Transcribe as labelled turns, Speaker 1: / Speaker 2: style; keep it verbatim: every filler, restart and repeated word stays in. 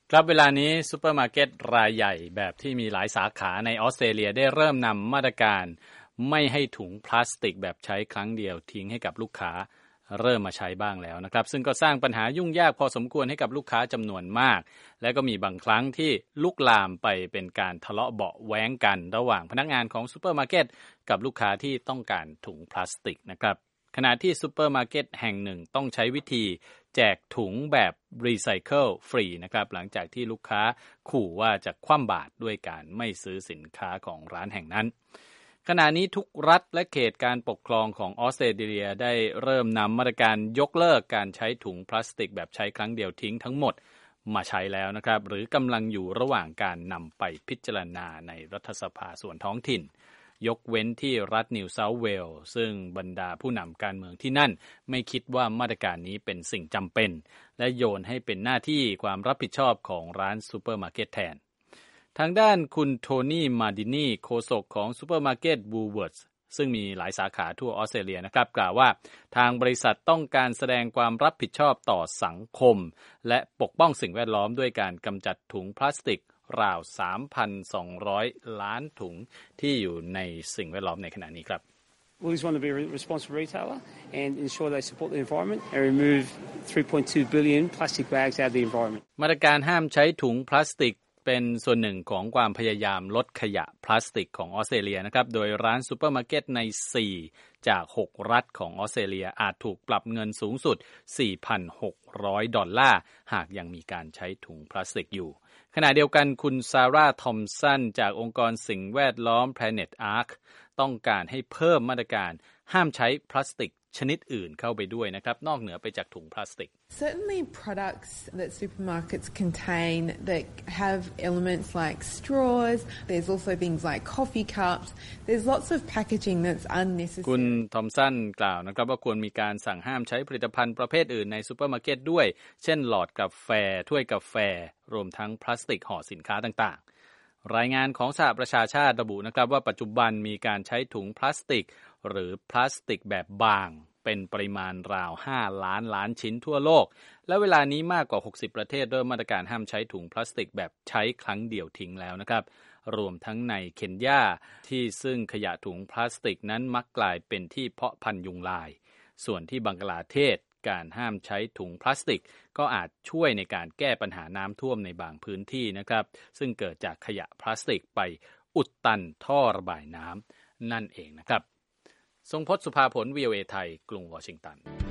Speaker 1: ครับเวลานี้ซุปเปอร์มาร์เก็ตรายใหญ่แบบที่มีหลายสาขาในออสเตรเลียได้เริ่มนำมาตรการไม่ให้ถุงพลาสติกแบบใช้ครั้งเดียวทิ้งให้กับลูกค้าเริ่มมาใช้บ้างแล้วนะครับซึ่งก็สร้างปัญหายุ่งยากพอสมควรให้กับลูกค้าจำนวนมากและก็มีบางครั้งที่ลุกลามไปเป็นการทะเลาะเบาะแว้งกันระหว่างพนักงานของซุปเปอร์มาร์เก็ตกับลูกค้าที่ต้องการถุงพลาสติกนะครับขณะที่ซุปเปอร์มาร์เก็ตแห่งหนึ่งต้องใช้วิธีแจกถุงแบบรีไซเคิลฟรีนะครับหลังจากที่ลูกค้าขู่ว่าจะคว่ำบาตรด้วยการไม่ซื้อสินค้าของร้านแห่งนั้นขณะนี้ทุกรัฐและเขตการปกครองของออสเตรเลียได้เริ่มนำมาตรการยกเลิกการใช้ถุงพลาสติกแบบใช้ครั้งเดียวทิ้งทั้งหมดมาใช้แล้วนะครับหรือกำลังอยู่ระหว่างการนำไปพิจารณาในรัฐสภาส่วนท้องถิ่นยกเว้นที่รัฐนิวเซาท์เวลส์ซึ่งบรรดาผู้นำการเมืองที่นั่นไม่คิดว่ามาตรการนี้เป็นสิ่งจำเป็นและโยนให้เป็นหน้าที่ความรับผิดชอบของร้านซูเปอร์มาร์เก็ตแทนทางด้านคุณโทนี่มาดินีโฆษกของซูเปอร์มาร์เก็ตวูลเวิร์ธส์ซึ่งมีหลายสาขาทั่วออสเตรเลียนะครับกล่าวว่าทางบริษัทต้องการแสดงความรับผิดชอบต่อสังคมและปกป้องสิ่งแวดล้อมด้วยการกำจัดถุงพลาสติกราว สามพันสองร้อย ล้านถุงที่อยู่ในสิ่งแวดล้อมในขณะนี้ครับ
Speaker 2: Woolies want to be a responsible retailer and ensure they support the environment and remove three point two billion plastic bags out of the environment.
Speaker 1: มาตรการห้ามใช้ถุงพลาสติกเป็นส่วนหนึ่งของความพยายามลดขยะพลาสติกของออสเตรเลียนะครับโดยร้านซูเปอร์มาร์เก็ตในสี่จากหกรัฐของออสเตรเลียอาจถูกปรับเงินสูงสุด สี่พันหกร้อย ดอลลาร์หากยังมีการใช้ถุงพลาสติกอยู่ขณะเดียวกันคุณซาร่าทอมสันจากองค์กรสิ่งแวดล้อม Planet Ark ต้องการให้เพิ่มมาตรการห้ามใช้พลาสติกชนิดอื่นเข้าไปด้วยนะครับนอกเหนือไปจากถุงพลาสติก
Speaker 3: Certainly products that supermarkets contain that have elements like straws. There's also things like coffee cups. There's lots of packaging that's unnecessary.
Speaker 1: คุณทอมสันกล่าวนะครับว่าควรมีการสั่งห้ามใช้ผลิตภัณฑ์ประเภทอื่นในซูเปอร์มาร์เก็ตด้วยเช่นหลอดกาแฟถ้วยกาแฟรวมทั้งพลาสติกห่อสินค้าต่างๆรายงานของสหประชาชาติระบุนะครับว่าปัจจุบันมีการใช้ถุงพลาสติกหรือพลาสติกแบบบางเป็นปริมาณราวห้าล้านล้านชิ้นทั่วโลกและเวลานี้มากกว่าหกสิบประเทศเริ่มมาตรการห้ามใช้ถุงพลาสติกแบบใช้ครั้งเดียวทิ้งแล้วนะครับรวมทั้งในเคนยาที่ซึ่งขยะถุงพลาสติกนั้นมักกลายเป็นที่เพาะพันธุ์ยุงลายส่วนที่บังกลาเทศการห้ามใช้ถุงพลาสติกก็อาจช่วยในการแก้ปัญหาน้ำท่วมในบางพื้นที่นะครับซึ่งเกิดจากขยะพลาสติกไปอุดตันท่อระบายน้ำนั่นเองนะครับทรงพจน์สุภาผล วี โอ เอ ไทยกรุงวอชิงตัน